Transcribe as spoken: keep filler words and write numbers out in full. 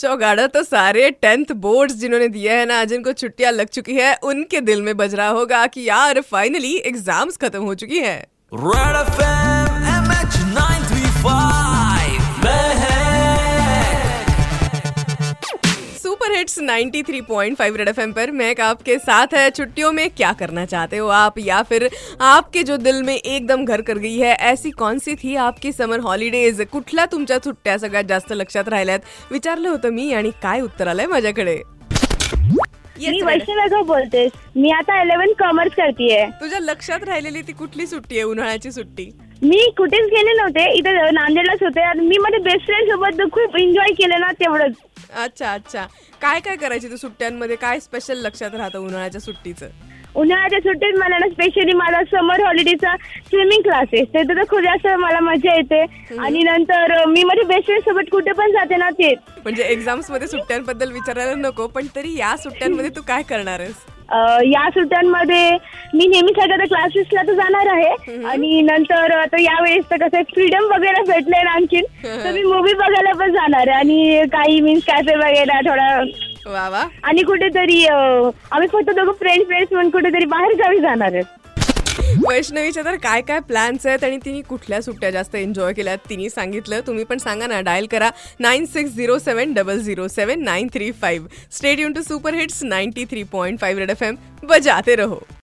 चौगाड़ा तो सारे tenth boards जिन्होंने दिए हैं ना, जिनको छुट्टियां लग चुकी है, उनके दिल में बज रहा होगा कि यार फाइनली एग्जाम्स खत्म हो चुकी है। Red FM MH nine three five super hits ninety three point five red FM पर मैं आपके साथ है। छुट्टियों में क्या करना चाहते हो आप, या फिर आपके जो दिल में एकदम घर कर गई है, ऐसी कौन सी थी आपकी समर हॉलिडेज? कुठल्या तुमच्या सुट्ट्या सगळ्यात जास्त लक्षात राहिल्यात विचारलं होतं मी, आणि काय उत्तर आलंय माझ्याकडे? मी वैष्णवी बोलतेस. मी आता इलेव्हन्थ कॉमर्स करतेय. तुझ्या लक्षात राहिलेली ती कुठली सुट्टी आहे? उन्हाळ्याची सुट्टी. मी कुठेच गेले नव्हते, इथे नांदेडलाच होते आणि मी माझ्या बेस्ट फ्रेंड सोबत खूप एन्जॉय केलं ना, तेवढंच. अच्छा अच्छा. काय काय करायची तू सुट्ट्यांमध्ये? काय स्पेशल लक्षात राहतं उन्हाळ्याच्या सुट्टीचं? उन्हाळ्याच्या सुट्टीत मला ना स्पेशली माझा समर हॉलिडेचा स्विमिंग क्लासेस, ते तर खूप जास्त मला मजा येते. आणि नंतर मी माझ्या बेस्ट फ्रेंड सोबत कुठे पण जाते ना, ते म्हणजे एक्झाम्स मध्ये सुट्ट्यांबद्दल विचारायला नको, पण तरी या सुट्ट्यांमध्ये तू काय करणार आहेस? या सुट्ट्यांमध्ये मी नेहमीसाठी आता क्लासेसला तर जाणार आहे. आणि नंतर आता यावेळेस तर कसं फ्रीडम वगैरे भेटलंय ना आणखीन, तर मी मूवी बघायला पण जाणार आहे. आणि काही मीन्स कॅफे वगैरे थोडा वा वा. आणि कुठेतरी आम्ही फक्त दोघं फ्रेंड फ्रेंड्स म्हणून कुठेतरी बाहेर गावी जाणार आहे. वैष्णवीच्या तर काय काय प्लॅन्स आहेत आणि तिने कुठल्या सुट्ट्या जास्त एन्जॉय केल्यात तिने सांगितलं. तुम्ही पण सांगा ना, डायल करा nine six zero seven double zero seven nine three five. Stay tune to super hits ninety three point five red FM. बजाते रहो.